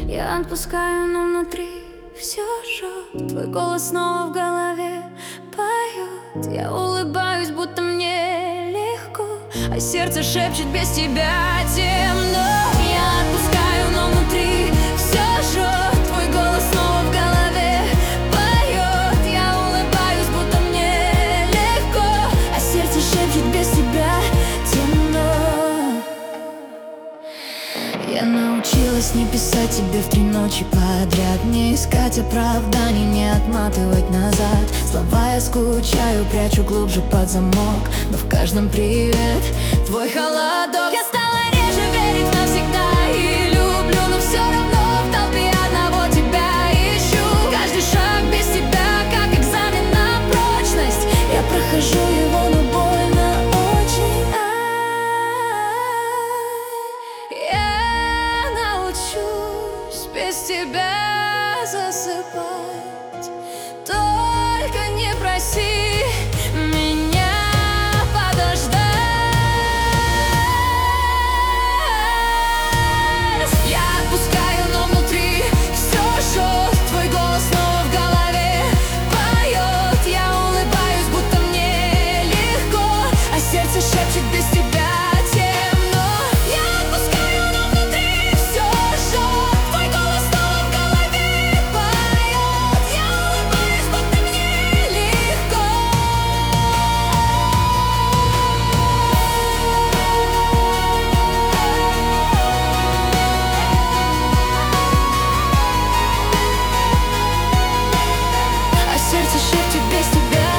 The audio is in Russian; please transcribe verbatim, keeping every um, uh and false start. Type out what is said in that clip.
Я отпускаю, но внутри все жжет. Твой голос снова в голове поет. Я улыбаюсь, будто мне легко, а сердце шепчет: без тебя темно. Я отпускаю, но внутри все жжет. Твой голос снова в голове поет. Я улыбаюсь, будто мне легко, а сердце шепчет: без тебя темно. Я научилась не писать тебе в три ночи подряд, не искать оправданий, не отматывать назад. Слова я скучаю, прячу глубже под замок, но в каждом привет твой холодок. Я стала реже верить навсегда и люблю, но все равно в толпе одного тебя ищу. Каждый шаг без тебя как экзамен на прочность. Я прохожу его, но больно очень. Я научусь без тебя засыпать. Только не проси меня подождать. Я отпускаю, но внутри все жжет. Твой голос снова в голове поет. Я улыбаюсь, будто мне легко, а сердце шепчет: без тебя темно. Я отпускаю, но внутри все жжет. Твой голос снова в голове поет. Я улыбаюсь, будто мне легко. А сердце шепчет: без тебя